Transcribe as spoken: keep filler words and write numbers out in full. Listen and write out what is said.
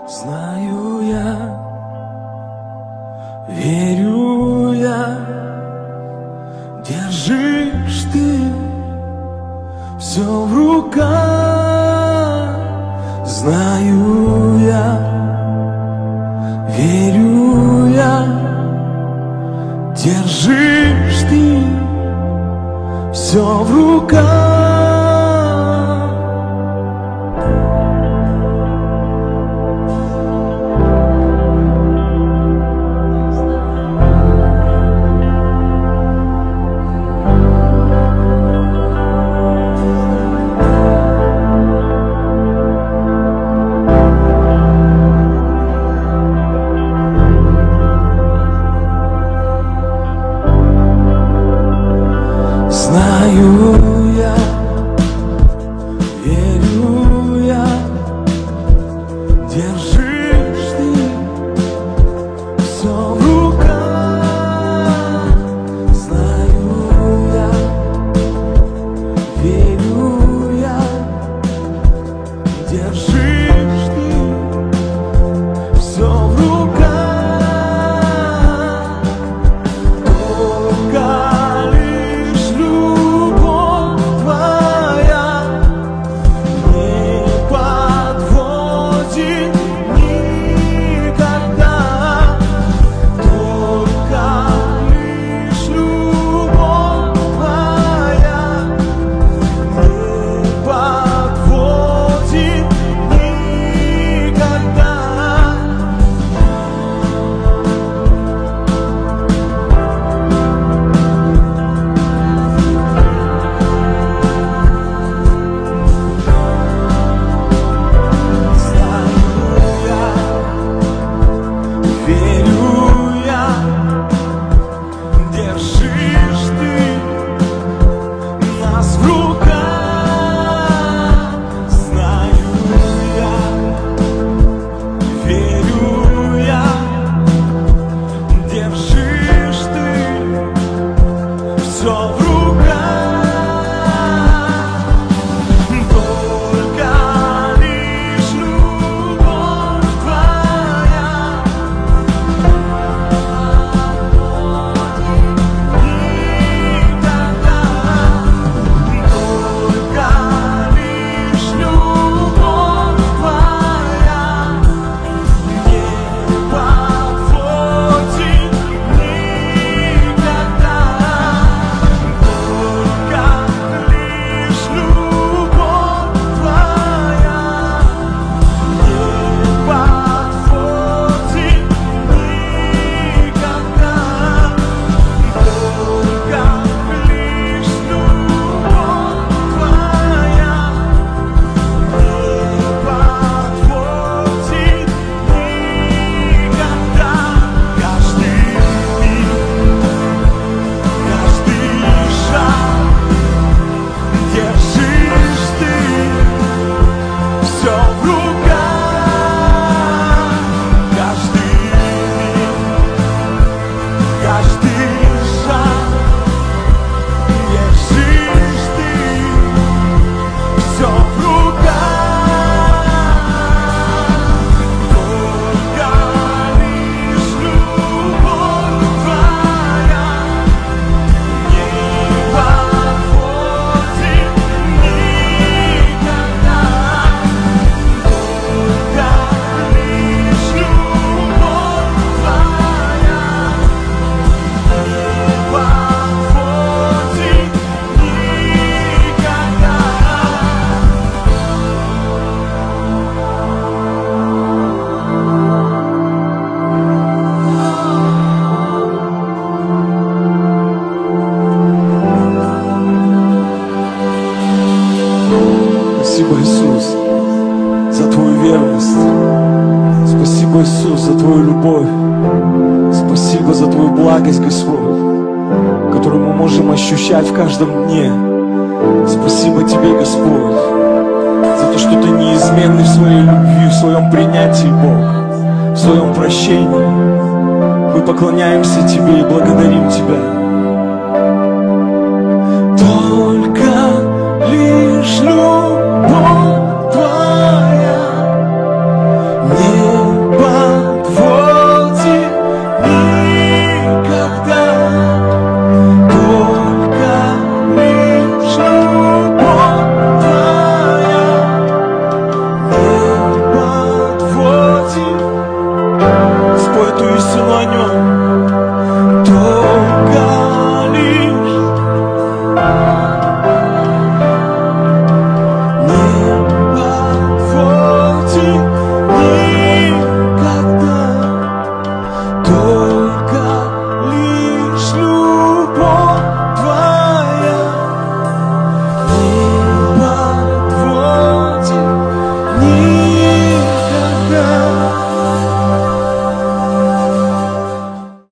Знаю я, верю я, держишь ты все в руках. Знаю я, верю я, держишь ты все в руках. Знаю я, верю я, держишь ты все в руках. Знаю я, верю я, держишь ты все в руках. Спасибо, Иисус, за Твою верность. Спасибо, Иисус, за Твою любовь. Спасибо за Твою благость, Господь, которую мы можем ощущать в каждом дне. Спасибо Тебе, Господь, за то, что Ты неизменный в своей любви, в своем принятии, Бог, в своем прощении. Мы поклоняемся Тебе и благодарим Тебя. Только лишь любовь Твоя не Бог.